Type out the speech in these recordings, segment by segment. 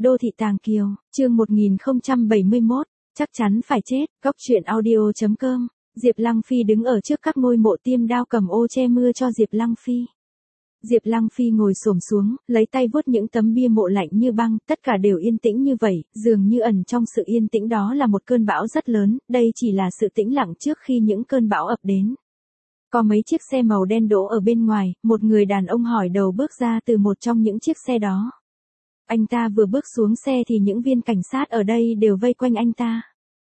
Đô thị Tàng Kiều, chương 1071, chắc chắn phải chết, góc truyện audio.com. Diệp Lăng Phi đứng ở trước các ngôi mộ tiêm đao cầm ô che mưa cho Diệp Lăng Phi. Diệp Lăng Phi ngồi xổm xuống, lấy tay vuốt những tấm bia mộ lạnh như băng, tất cả đều yên tĩnh như vậy, dường như ẩn trong sự yên tĩnh đó là một cơn bão rất lớn, đây chỉ là sự tĩnh lặng trước khi những cơn bão ập đến. Có mấy chiếc xe màu đen đỗ ở bên ngoài, một người đàn ông hỏi đầu bước ra từ một trong những chiếc xe đó. Anh ta vừa bước xuống xe thì những viên cảnh sát ở đây đều vây quanh anh ta.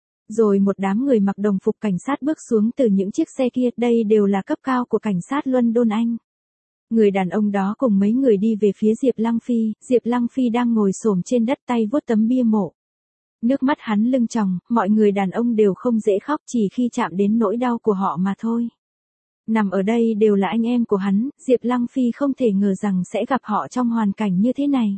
Rồi một đám người mặc đồng phục cảnh sát bước xuống từ những chiếc xe kia, đây đều là cấp cao của cảnh sát London Anh. Người đàn ông đó cùng mấy người đi về phía Diệp Lăng Phi đang ngồi xổm trên đất tay vuốt tấm bia mộ. Nước mắt hắn lưng tròng, mọi người đàn ông đều không dễ khóc chỉ khi chạm đến nỗi đau của họ mà thôi. Nằm ở đây đều là anh em của hắn, Diệp Lăng Phi không thể ngờ rằng sẽ gặp họ trong hoàn cảnh như thế này.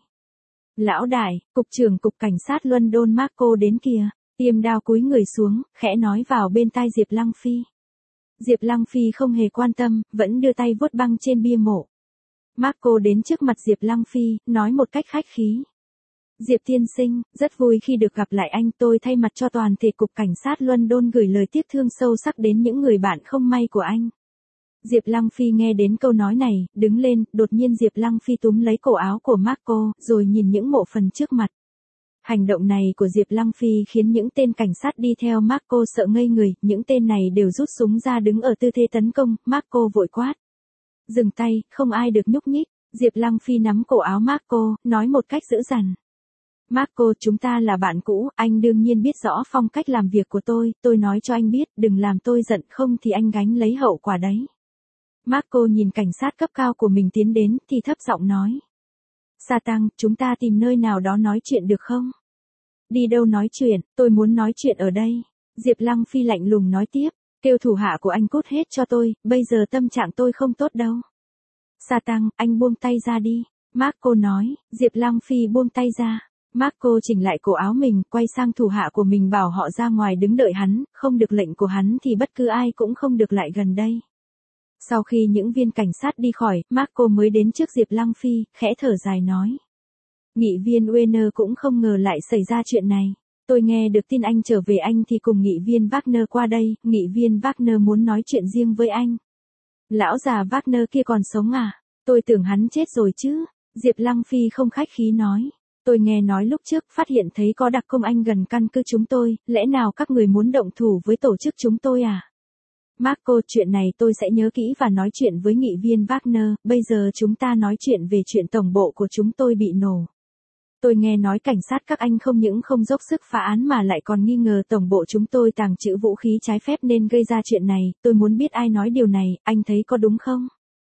Lão đại, cục trưởng cục cảnh sát London Marco đến kìa. Tiêm đao cúi người xuống, khẽ nói vào bên tai Diệp Lăng Phi. Diệp Lăng Phi không hề quan tâm, vẫn đưa tay vuốt băng trên bia mộ. Marco đến trước mặt Diệp Lăng Phi, nói một cách khách khí. Diệp tiên sinh, rất vui khi được gặp lại anh, tôi thay mặt cho toàn thể cục cảnh sát London gửi lời tiếc thương sâu sắc đến những người bạn không may của anh. Diệp Lăng Phi nghe đến câu nói này, đứng lên, đột nhiên Diệp Lăng Phi túm lấy cổ áo của Marco, rồi nhìn những mộ phần trước mặt. Hành động này của Diệp Lăng Phi khiến những tên cảnh sát đi theo Marco sợ ngây người, những tên này đều rút súng ra đứng ở tư thế tấn công, Marco vội quát. Dừng tay, không ai được nhúc nhích, Diệp Lăng Phi nắm cổ áo Marco, nói một cách dữ dằn. Marco, chúng ta là bạn cũ, anh đương nhiên biết rõ phong cách làm việc của tôi nói cho anh biết, đừng làm tôi giận không thì anh gánh lấy hậu quả đấy. Marco nhìn cảnh sát cấp cao của mình tiến đến thì thấp giọng nói. Satan, chúng ta tìm nơi nào đó nói chuyện được không? Đi đâu nói chuyện, tôi muốn nói chuyện ở đây. Diệp Lăng Phi lạnh lùng nói tiếp, kêu thủ hạ của anh cút hết cho tôi, bây giờ tâm trạng tôi không tốt đâu. Satan, anh buông tay ra đi. Marco nói, Diệp Lăng Phi buông tay ra. Marco chỉnh lại cổ áo mình, quay sang thủ hạ của mình bảo họ ra ngoài đứng đợi hắn, không được lệnh của hắn thì bất cứ ai cũng không được lại gần đây. Sau khi những viên cảnh sát đi khỏi, Marco mới đến trước Diệp Lăng Phi, khẽ thở dài nói. Nghị viên Werner cũng không ngờ lại xảy ra chuyện này. Tôi nghe được tin anh trở về anh thì cùng nghị viên Wagner qua đây, nghị viên Wagner muốn nói chuyện riêng với anh. Lão già Wagner kia còn sống à? Tôi tưởng hắn chết rồi chứ. Diệp Lăng Phi không khách khí nói. Tôi nghe nói lúc trước phát hiện thấy có đặc công Anh gần căn cứ chúng tôi, lẽ nào các người muốn động thủ với tổ chức chúng tôi à? Marco, chuyện này tôi sẽ nhớ kỹ và nói chuyện với nghị viên Wagner, bây giờ chúng ta nói chuyện về chuyện tổng bộ của chúng tôi bị nổ. Tôi nghe nói cảnh sát các anh không những không dốc sức phá án mà lại còn nghi ngờ tổng bộ chúng tôi tàng trữ vũ khí trái phép nên gây ra chuyện này, tôi muốn biết ai nói điều này, anh thấy có đúng không?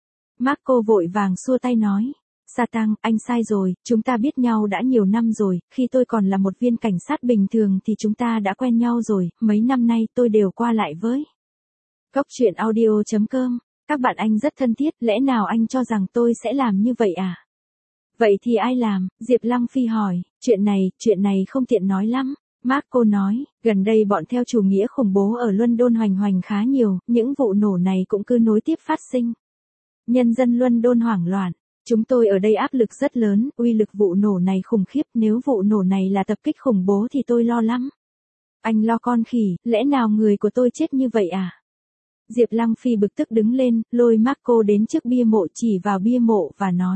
Marco vội vàng xua tay nói. Satan, anh sai rồi, chúng ta biết nhau đã nhiều năm rồi, khi tôi còn là một viên cảnh sát bình thường thì chúng ta đã quen nhau rồi, mấy năm nay tôi đều qua lại với. Góc truyện audio.com, các bạn anh rất thân thiết, lẽ nào anh cho rằng tôi sẽ làm như vậy à? Vậy thì ai làm? Diệp Lăng Phi hỏi, chuyện này không tiện nói lắm. Marco nói, gần đây bọn theo chủ nghĩa khủng bố ở London hoành hành khá nhiều, những vụ nổ này cũng cứ nối tiếp phát sinh. Nhân dân London hoảng loạn, chúng tôi ở đây áp lực rất lớn, uy lực vụ nổ này khủng khiếp, nếu vụ nổ này là tập kích khủng bố thì tôi lo lắm. Anh lo con khỉ, lẽ nào người của tôi chết như vậy à? Diệp Lăng Phi bực tức đứng lên, lôi Marco đến trước bia mộ chỉ vào bia mộ và nói.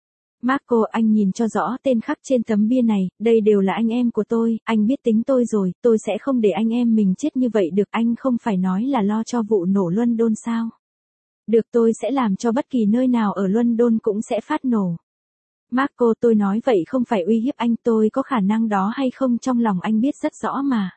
Marco, anh nhìn cho rõ tên khắc trên tấm bia này, đây đều là anh em của tôi, anh biết tính tôi rồi, tôi sẽ không để anh em mình chết như vậy được, anh không phải nói là lo cho vụ nổ London sao? Được, tôi sẽ làm cho bất kỳ nơi nào ở London cũng sẽ phát nổ. Marco, tôi nói vậy không phải uy hiếp anh, tôi có khả năng đó hay không trong lòng anh biết rất rõ mà.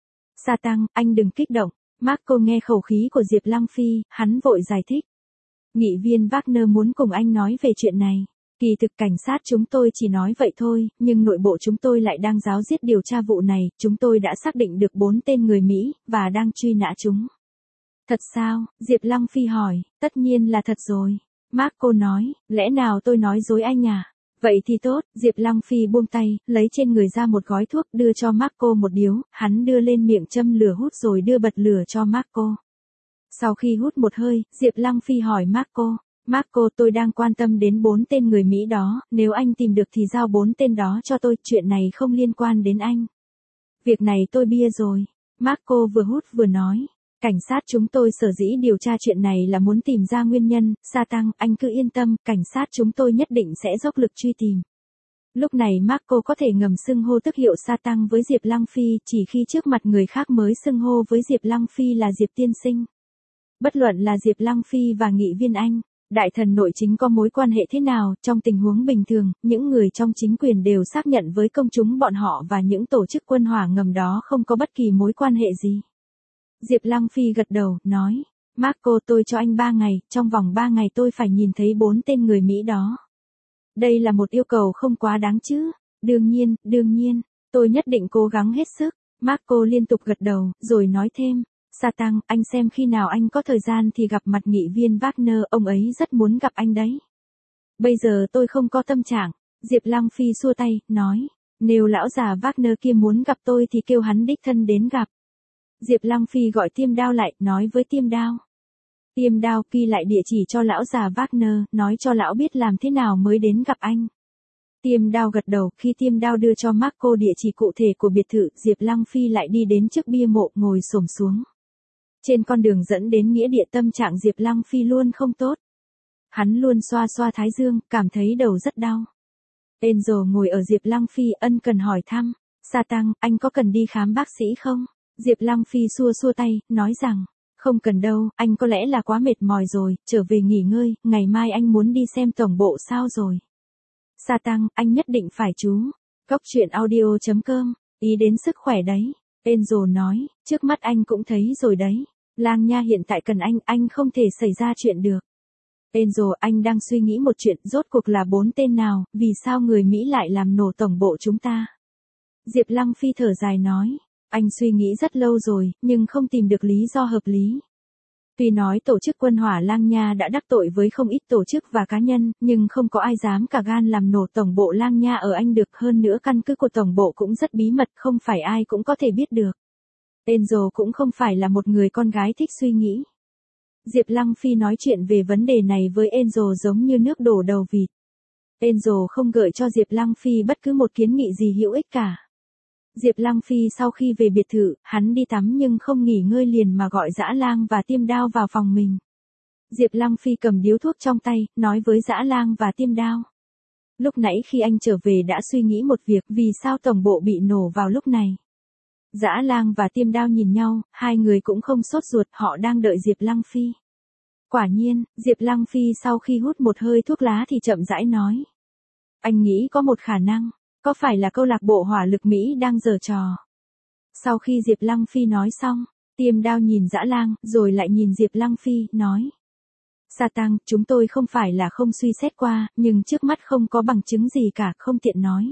Satan, anh đừng kích động. Marco nghe khẩu khí của Diệp Lăng Phi, hắn vội giải thích. Nghị viên Wagner muốn cùng anh nói về chuyện này. Kỳ thực cảnh sát chúng tôi chỉ nói vậy thôi, nhưng nội bộ chúng tôi lại đang ráo riết điều tra vụ này, chúng tôi đã xác định được 4 tên người Mỹ, và đang truy nã chúng. Thật sao? Diệp Lăng Phi hỏi, tất nhiên là thật rồi. Marco nói, lẽ nào tôi nói dối anh à? Vậy thì tốt, Diệp Lăng Phi buông tay, lấy trên người ra một gói thuốc đưa cho Marco một điếu, hắn đưa lên miệng châm lửa hút rồi đưa bật lửa cho Marco. Sau khi hút một hơi, Diệp Lăng Phi hỏi Marco, Marco, tôi đang quan tâm đến 4 tên người Mỹ đó, nếu anh tìm được thì giao 4 tên đó cho tôi, chuyện này không liên quan đến anh. Việc này tôi bia rồi. Marco vừa hút vừa nói. Cảnh sát chúng tôi sở dĩ điều tra chuyện này là muốn tìm ra nguyên nhân, Satan, anh cứ yên tâm, cảnh sát chúng tôi nhất định sẽ dốc lực truy tìm. Lúc này Marco có thể ngầm xưng hô tức hiệu Satan với Diệp Lăng Phi, chỉ khi trước mặt người khác mới xưng hô với Diệp Lăng Phi là Diệp tiên sinh. Bất luận là Diệp Lăng Phi và nghị viên Anh, đại thần nội chính có mối quan hệ thế nào, trong tình huống bình thường, những người trong chính quyền đều xác nhận với công chúng bọn họ và những tổ chức quân hỏa ngầm đó không có bất kỳ mối quan hệ gì. Diệp Lăng Phi gật đầu, nói, Marco, tôi cho anh 3 ngày, trong vòng 3 ngày tôi phải nhìn thấy 4 tên người Mỹ đó. Đây là một yêu cầu không quá đáng chứ? Đương nhiên, tôi nhất định cố gắng hết sức. Marco liên tục gật đầu, rồi nói thêm, Satan, anh xem khi nào anh có thời gian thì gặp mặt nghị viên Wagner, ông ấy rất muốn gặp anh đấy. Bây giờ tôi không có tâm trạng. Diệp Lăng Phi xua tay, nói, nếu lão già Wagner kia muốn gặp tôi thì kêu hắn đích thân đến gặp. Diệp Lăng Phi gọi Tiêm Đao lại, nói với Tiêm Đao. Tiêm Đao ghi lại địa chỉ cho lão già Wagner, nói cho lão biết làm thế nào mới đến gặp anh. Tiêm Đao gật đầu, khi Tiêm Đao đưa cho Marco địa chỉ cụ thể của biệt thự, Diệp Lăng Phi lại đi đến trước bia mộ, ngồi xổm xuống. Trên con đường dẫn đến nghĩa địa tâm trạng Diệp Lăng Phi luôn không tốt. Hắn luôn xoa xoa thái dương, cảm thấy đầu rất đau. Angel ngồi ở Diệp Lăng Phi ân cần hỏi thăm, Satan, anh có cần đi khám bác sĩ không? Diệp Lăng Phi xua xua tay, nói rằng, không cần đâu, anh có lẽ là quá mệt mỏi rồi, trở về nghỉ ngơi, ngày mai anh muốn đi xem tổng bộ sao rồi. Satan, anh nhất định phải chú. Góc truyện audio.com, ý đến sức khỏe đấy. Angel nói, trước mắt anh cũng thấy rồi đấy. Lang Nha hiện tại cần anh không thể xảy ra chuyện được. Angel, anh đang suy nghĩ một chuyện, rốt cuộc là 4 tên nào, vì sao người Mỹ lại làm nổ tổng bộ chúng ta? Diệp Lăng Phi thở dài nói, anh suy nghĩ rất lâu rồi, nhưng không tìm được lý do hợp lý. Tuy nói tổ chức quân hỏa Lang Nha đã đắc tội với không ít tổ chức và cá nhân, nhưng không có ai dám cả gan làm nổ tổng bộ Lang Nha ở Anh được, hơn nữa căn cứ của tổng bộ cũng rất bí mật, không phải ai cũng có thể biết được. Angel cũng không phải là một người con gái thích suy nghĩ. Diệp Lăng Phi nói chuyện về vấn đề này với Angel giống như nước đổ đầu vịt. Angel không gợi cho Diệp Lăng Phi bất cứ một kiến nghị gì hữu ích cả. Diệp Lăng Phi sau khi về biệt thự, hắn đi tắm nhưng không nghỉ ngơi liền mà gọi Dã Lang và Tiêm Đao vào phòng mình. Diệp Lăng Phi cầm điếu thuốc trong tay, nói với Dã Lang và Tiêm Đao. Lúc nãy khi anh trở về đã suy nghĩ một việc, vì sao tổng bộ bị nổ vào lúc này. Dã Lang và Tiêm Đao nhìn nhau, hai người cũng không sốt ruột, họ đang đợi Diệp Lăng Phi. Quả nhiên, Diệp Lăng Phi sau khi hút một hơi thuốc lá thì chậm rãi nói. Anh nghĩ có một khả năng, có phải là câu lạc bộ hỏa lực Mỹ đang giở trò? Sau khi Diệp Lăng Phi nói xong, Tiêm Đao nhìn Dã Lang, rồi lại nhìn Diệp Lăng Phi, nói. Satan, chúng tôi không phải là không suy xét qua, nhưng trước mắt không có bằng chứng gì cả, không tiện nói.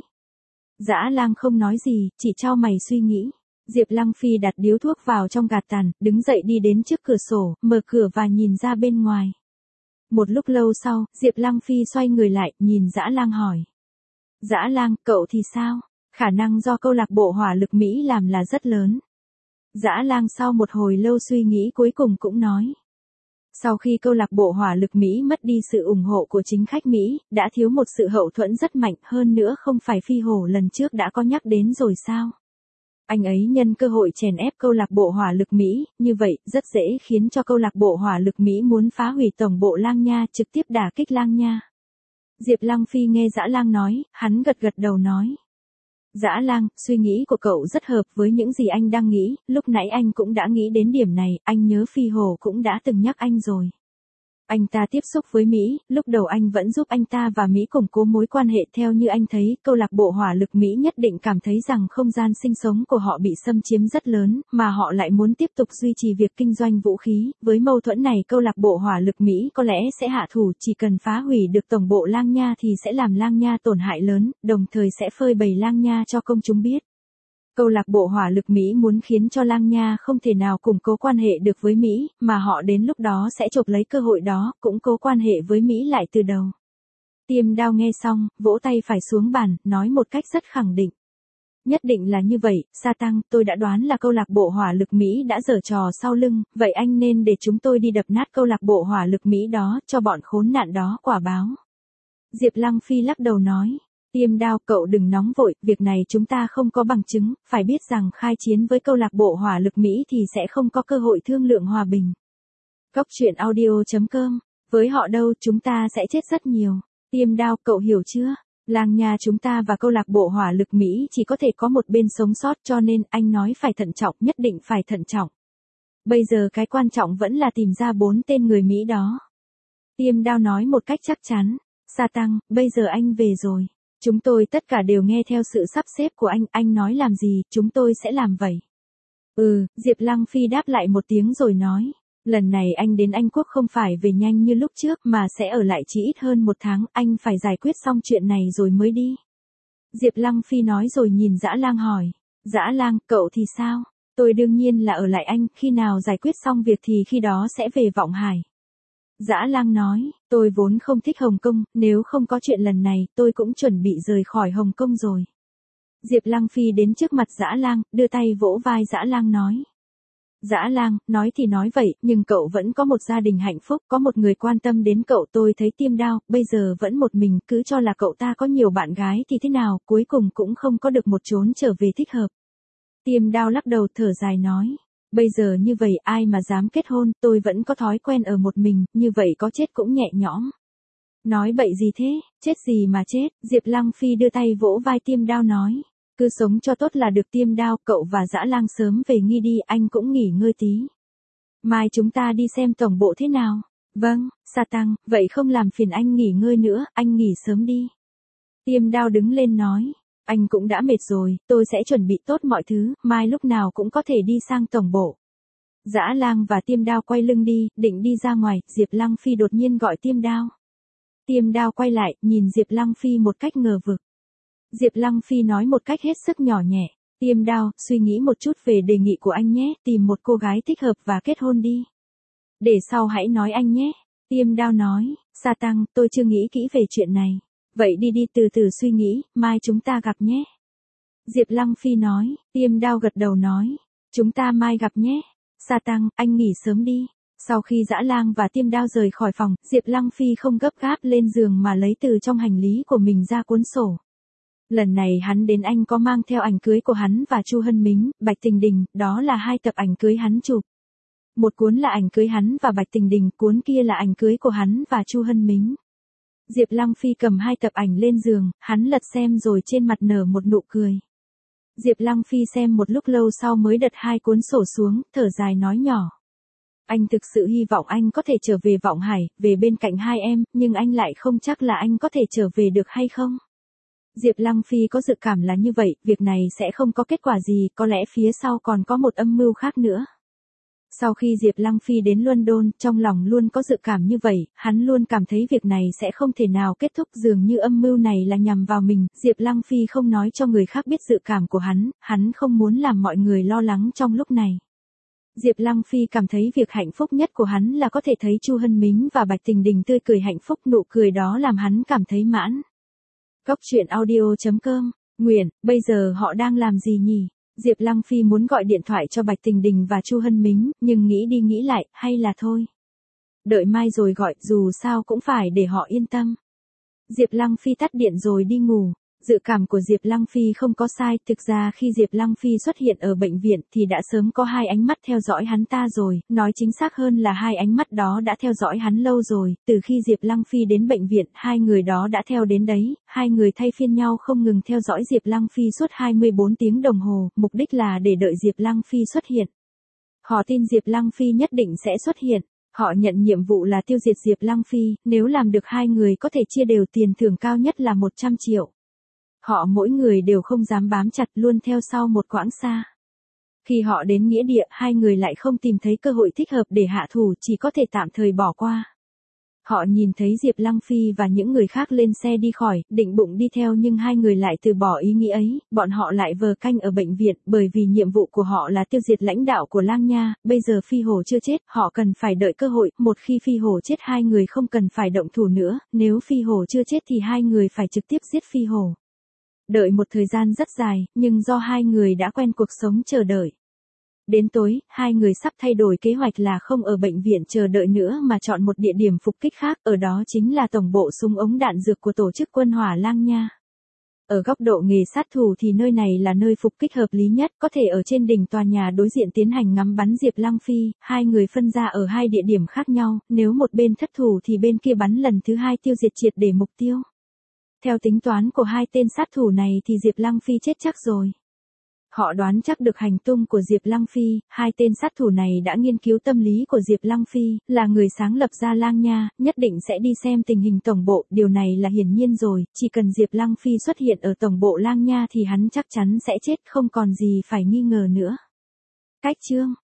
Dã Lang không nói gì, chỉ chau mày suy nghĩ. Diệp Lăng Phi đặt điếu thuốc vào trong gạt tàn, đứng dậy đi đến trước cửa sổ, mở cửa và nhìn ra bên ngoài. Một lúc lâu sau, Diệp Lăng Phi xoay người lại, nhìn Dã Lang hỏi. Dã Lang, cậu thì sao? Khả năng do câu lạc bộ hỏa lực Mỹ làm là rất lớn. Dã Lang sau một hồi lâu suy nghĩ cuối cùng cũng nói. Sau khi câu lạc bộ hỏa lực Mỹ mất đi sự ủng hộ của chính khách Mỹ, đã thiếu một sự hậu thuẫn rất mạnh, hơn nữa không phải Phi Hổ lần trước đã có nhắc đến rồi sao? Anh ấy nhân cơ hội chèn ép câu lạc bộ hỏa lực Mỹ, như vậy, rất dễ khiến cho câu lạc bộ hỏa lực Mỹ muốn phá hủy tổng bộ Lang Nha, trực tiếp đả kích Lang Nha. Diệp Lăng Phi nghe Dã Lang nói, hắn gật gật đầu nói. Dã Lang, suy nghĩ của cậu rất hợp với những gì anh đang nghĩ, lúc nãy anh cũng đã nghĩ đến điểm này, anh nhớ Phi Hổ cũng đã từng nhắc anh rồi. Anh ta tiếp xúc với Mỹ, lúc đầu anh vẫn giúp anh ta và Mỹ củng cố mối quan hệ, theo như anh thấy, câu lạc bộ hỏa lực Mỹ nhất định cảm thấy rằng không gian sinh sống của họ bị xâm chiếm rất lớn, mà họ lại muốn tiếp tục duy trì việc kinh doanh vũ khí, với mâu thuẫn này câu lạc bộ hỏa lực Mỹ có lẽ sẽ hạ thủ, chỉ cần phá hủy được tổng bộ Lang Nha thì sẽ làm Lang Nha tổn hại lớn, đồng thời sẽ phơi bày Lang Nha cho công chúng biết. Câu lạc bộ hỏa lực Mỹ muốn khiến cho Lang Nha không thể nào củng cố quan hệ được với Mỹ, mà họ đến lúc đó sẽ chộp lấy cơ hội đó, củng cố quan hệ với Mỹ lại từ đầu. Tiêm Đao nghe xong, vỗ tay phải xuống bàn, nói một cách rất khẳng định. Nhất định là như vậy, Sa Tăng, tôi đã đoán là câu lạc bộ hỏa lực Mỹ đã giở trò sau lưng, vậy anh nên để chúng tôi đi đập nát câu lạc bộ hỏa lực Mỹ đó, cho bọn khốn nạn đó quả báo. Diệp Lăng Phi lắc đầu nói. Tiêm Đao, cậu đừng nóng vội, việc này chúng ta không có bằng chứng, phải biết rằng khai chiến với câu lạc bộ hỏa lực Mỹ thì sẽ không có cơ hội thương lượng hòa bình. Góc truyện audio.com, với họ đâu chúng ta sẽ chết rất nhiều. Tiêm Đao, cậu hiểu chưa? Làng nhà chúng ta và câu lạc bộ hỏa lực Mỹ chỉ có thể có một bên sống sót, cho nên anh nói phải thận trọng, nhất định phải thận trọng. Bây giờ cái quan trọng vẫn là tìm ra 4 tên người Mỹ đó. Tiêm Đao nói một cách chắc chắn. Sa Tăng, bây giờ anh về rồi. Chúng tôi tất cả đều nghe theo sự sắp xếp của anh nói làm gì, chúng tôi sẽ làm vậy. Diệp Lăng Phi đáp lại một tiếng rồi nói. Lần này anh đến Anh Quốc không phải về nhanh như lúc trước mà sẽ ở lại chỉ ít hơn 1 tháng, anh phải giải quyết xong chuyện này rồi mới đi. Diệp Lăng Phi nói rồi nhìn Dã Lang hỏi. Dã Lang, cậu thì sao? Tôi đương nhiên là ở lại Anh, khi nào giải quyết xong việc thì khi đó sẽ về Vọng Hải. Dã Lang nói, tôi vốn không thích Hồng Kông, nếu không có chuyện lần này, tôi cũng chuẩn bị rời khỏi Hồng Kông rồi. Diệp Lăng Phi đến trước mặt Dã Lang, đưa tay vỗ vai Dã Lang nói. Dã Lang, nói thì nói vậy, nhưng cậu vẫn có một gia đình hạnh phúc, có một người quan tâm đến cậu. Tôi thấy Tiêm Đao, bây giờ vẫn một mình, cứ cho là cậu ta có nhiều bạn gái thì thế nào, cuối cùng cũng không có được một chốn trở về thích hợp. Tiêm Đao lắc đầu thở dài nói. Bây giờ như vậy ai mà dám kết hôn, tôi vẫn có thói quen ở một mình, như vậy có chết cũng nhẹ nhõm. Nói bậy gì thế, chết gì mà chết, Diệp Lăng Phi đưa tay vỗ vai Tiêm Đao nói. Cứ sống cho tốt là được. Tiêm Đao, cậu và Dã Lang sớm về nghỉ đi, anh cũng nghỉ ngơi tí. Mai chúng ta đi xem tổng bộ thế nào. Vâng, Sa Tăng, vậy không làm phiền anh nghỉ ngơi nữa, anh nghỉ sớm đi. Tiêm Đao đứng lên nói. Anh cũng đã mệt rồi, tôi sẽ chuẩn bị tốt mọi thứ, mai lúc nào cũng có thể đi sang tổng bộ. Dã Lang và Tiêm Đao quay lưng đi, định đi ra ngoài, Diệp Lăng Phi đột nhiên gọi Tiêm Đao. Tiêm Đao quay lại, nhìn Diệp Lăng Phi một cách ngờ vực. Diệp Lăng Phi nói một cách hết sức nhỏ nhẹ. Tiêm Đao, suy nghĩ một chút về đề nghị của anh nhé, tìm một cô gái thích hợp và kết hôn đi. Để sau hãy nói anh nhé. Tiêm Đao nói, Sa Tăng, tôi chưa nghĩ kỹ về chuyện này. Vậy đi từ từ suy nghĩ, mai chúng ta gặp nhé. Diệp Lăng Phi nói. Tiêm Đao gật đầu nói. Chúng ta mai gặp nhé. Sa Tăng, anh nghỉ sớm đi. Sau khi Dã Lang và Tiêm Đao rời khỏi phòng, Diệp Lăng Phi không gấp gáp lên giường mà lấy từ trong hành lý của mình ra cuốn sổ. Lần này hắn đến Anh có mang theo ảnh cưới của hắn và Chu Hân Mính, Bạch Tình Đình, đó là 2 tập ảnh cưới hắn chụp. Một cuốn là ảnh cưới hắn và Bạch Tình Đình, cuốn kia là ảnh cưới của hắn và Chu Hân Mính. Diệp Lăng Phi cầm 2 tập ảnh lên giường, hắn lật xem rồi trên mặt nở một nụ cười. Diệp Lăng Phi xem một lúc lâu sau mới đặt 2 cuốn sổ xuống, thở dài nói nhỏ. Anh thực sự hy vọng anh có thể trở về Vọng Hải, về bên cạnh hai em, nhưng anh lại không chắc là anh có thể trở về được hay không. Diệp Lăng Phi có dự cảm là như vậy, việc này sẽ không có kết quả gì, có lẽ phía sau còn có một âm mưu khác nữa. Sau khi Diệp Lăng Phi đến London, trong lòng luôn có dự cảm như vậy, hắn luôn cảm thấy việc này sẽ không thể nào kết thúc, dường như âm mưu này là nhằm vào mình. Diệp Lăng Phi không nói cho người khác biết dự cảm của hắn không muốn làm mọi người lo lắng trong lúc này. Diệp Lăng Phi cảm thấy việc hạnh phúc nhất của hắn là có thể thấy Chu Hân Mính và Bạch Tình Đình tươi cười hạnh phúc, nụ cười đó làm hắn cảm thấy mãn. Góc truyện audio.com, Nguyễn, bây giờ họ đang làm gì nhỉ? Diệp Lăng Phi muốn gọi điện thoại cho Bạch Tình Đình và Chu Hân Mính, nhưng nghĩ đi nghĩ lại, hay là thôi. Đợi mai rồi gọi, dù sao cũng phải để họ yên tâm. Diệp Lăng Phi tắt điện rồi đi ngủ. Dự cảm của Diệp Lăng Phi không có sai, thực ra khi Diệp Lăng Phi xuất hiện ở bệnh viện thì đã sớm có 2 ánh mắt theo dõi hắn ta rồi, nói chính xác hơn là 2 ánh mắt đó đã theo dõi hắn lâu rồi, từ khi Diệp Lăng Phi đến bệnh viện, 2 người đó đã theo đến đấy, 2 người thay phiên nhau không ngừng theo dõi Diệp Lăng Phi suốt 24 tiếng đồng hồ, mục đích là để đợi Diệp Lăng Phi xuất hiện. Họ tin Diệp Lăng Phi nhất định sẽ xuất hiện. Họ nhận nhiệm vụ là tiêu diệt Diệp Lăng Phi, nếu làm được 2 người có thể chia đều tiền thưởng cao nhất là 100 triệu. Họ mỗi người đều không dám bám chặt, luôn theo sau một quãng xa. Khi họ đến nghĩa địa, 2 người lại không tìm thấy cơ hội thích hợp để hạ thủ, chỉ có thể tạm thời bỏ qua. Họ nhìn thấy Diệp Lăng Phi và những người khác lên xe đi khỏi, định bụng đi theo nhưng 2 người lại từ bỏ ý nghĩ ấy, bọn họ lại vờ canh ở bệnh viện, bởi vì nhiệm vụ của họ là tiêu diệt lãnh đạo của Lang Nha, bây giờ Phi Hổ chưa chết, họ cần phải đợi cơ hội, một khi Phi Hổ chết 2 người không cần phải động thủ nữa, nếu Phi Hổ chưa chết thì 2 người phải trực tiếp giết Phi Hổ. Đợi một thời gian rất dài, nhưng do hai người đã quen cuộc sống chờ đợi. Đến tối, hai người sắp thay đổi kế hoạch là không ở bệnh viện chờ đợi nữa mà chọn một địa điểm phục kích khác, ở đó chính là tổng bộ súng ống đạn dược của tổ chức quân Hỏa Lang Nha. Ở góc độ nghề sát thủ thì nơi này là nơi phục kích hợp lý nhất, có thể ở trên đỉnh tòa nhà đối diện tiến hành ngắm bắn Diệp Lăng Phi, hai người phân ra ở hai địa điểm khác nhau, nếu một bên thất thủ thì bên kia bắn lần thứ hai tiêu diệt triệt để mục tiêu. Theo tính toán của hai tên sát thủ này thì Diệp Lăng Phi chết chắc rồi. Họ đoán chắc được hành tung của Diệp Lăng Phi, hai tên sát thủ này đã nghiên cứu tâm lý của Diệp Lăng Phi, là người sáng lập ra Lang Nha, nhất định sẽ đi xem tình hình tổng bộ, điều này là hiển nhiên rồi, chỉ cần Diệp Lăng Phi xuất hiện ở tổng bộ Lang Nha thì hắn chắc chắn sẽ chết, không còn gì phải nghi ngờ nữa. Cách chương